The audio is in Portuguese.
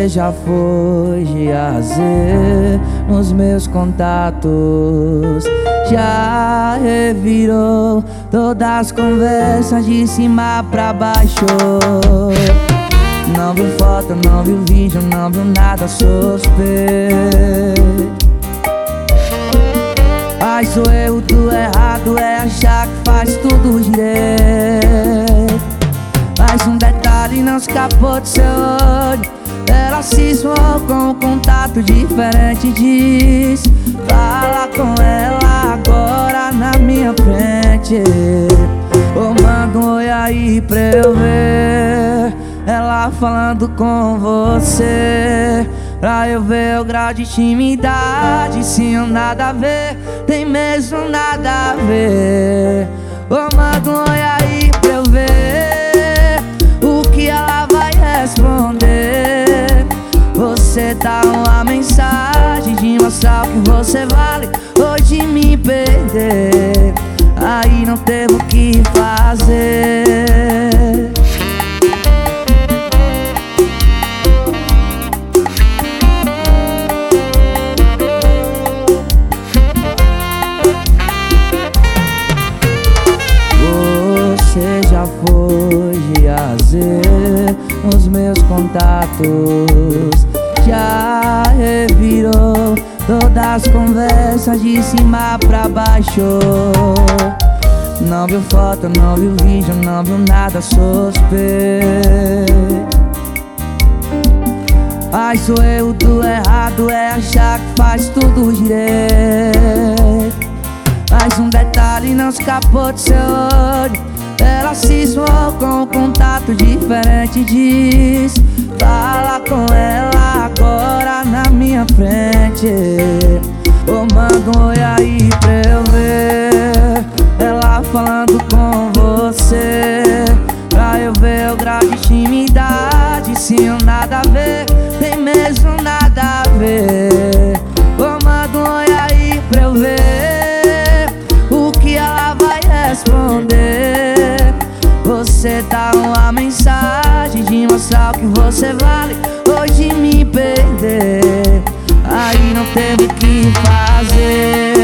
Você já foi de A a Z nos meus contatos, já revirou todas as conversas de cima pra baixo. Não viu foto, não viu vídeo, não viu nada suspeito. Mas o erro do errado é achar que faz tudo direito. Mas um detalhe não escapou do seu olho: ela cismou com um contato diferente. Diz, fala com ela agora na minha frente. Ou manda um oi aí pra eu ver ela falando com você, pra eu ver o grau de intimidade. Se não nada a ver, tem mesmo nada a ver. Ou manda um oi aí pra eu ver o que ela vai responder. Você dá uma mensagem de mostrar o que você vale, ou de me perder. Aí não teve o que fazer. Você já foi de A a Z nos meus contatos, já revirou todas as conversas de cima pra baixo. Não viu foto, não viu vídeo, não viu nada suspeito. Mas o erro do errado é achar que faz tudo direito. Mas um detalhe não escapou do seu olho: ela cismou com um contato diferente. Diz, fala com ela agora na minha frente. Ou manda um oi aí pra eu ver ela falando com você, pra eu ver o grau de intimidade. Se não nada a ver, tem mesmo nada a ver. Ou manda um oi aí pra eu ver o que ela vai responder. Você dá uma mensagem de mostrar o que você vale, ou de me perder. Aí não teve o que fazer.